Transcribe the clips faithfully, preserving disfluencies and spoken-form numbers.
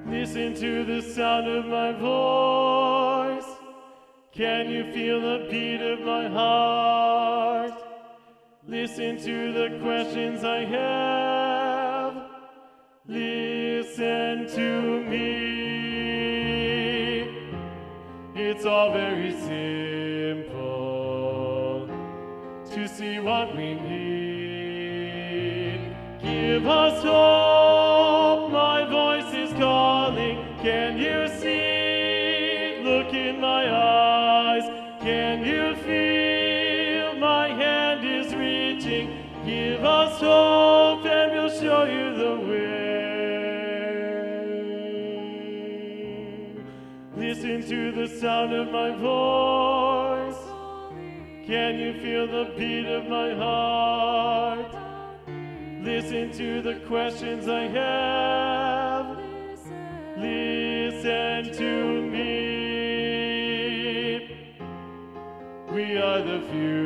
Listen to the sound of my voice. Can you feel the beat of my heart? Listen to the questions I have. Listen to me. It's all very simple to see what we need. Give us hope, my voice is calling. Can you see? Look in my eyes. Can you feel? My hand is reaching. Give us hope and we'll show you the way. Listen to the sound of my voice. Can you feel the beat of my heart? Listen to the questions I have. Listen to me. We are the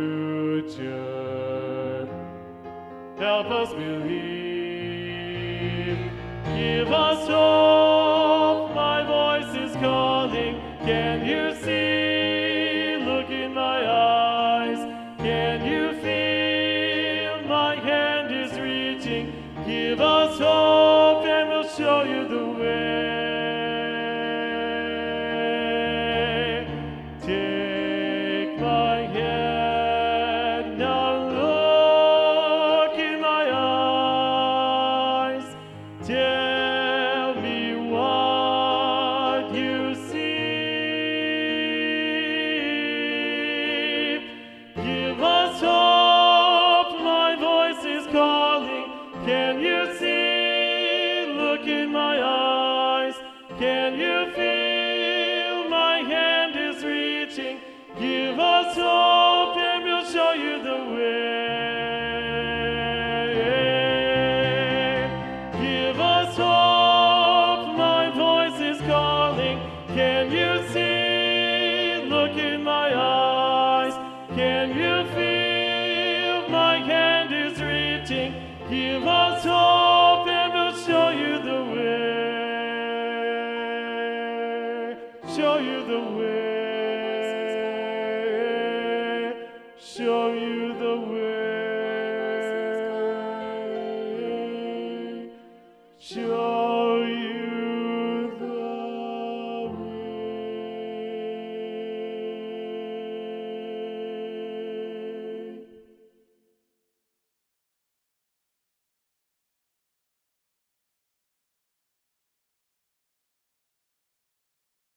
future. Help us believe. Give us hope. My voice is calling. Can you see? Look in my eyes. Can you feel? My hand is reaching. Give us hope and we'll show you the way. Take my hand, now look in my eyes. Tell me what you see. Give us hope, my voice is calling. Can you see? Look in my eyes. Can you feel? My hand is reaching. Give us hope and we'll show you the way. Give us hope, my voice is calling. Can you see? Look in my eyes. Can you feel? My hand is reaching. Give us hope and we'll show you the way. Show you the way.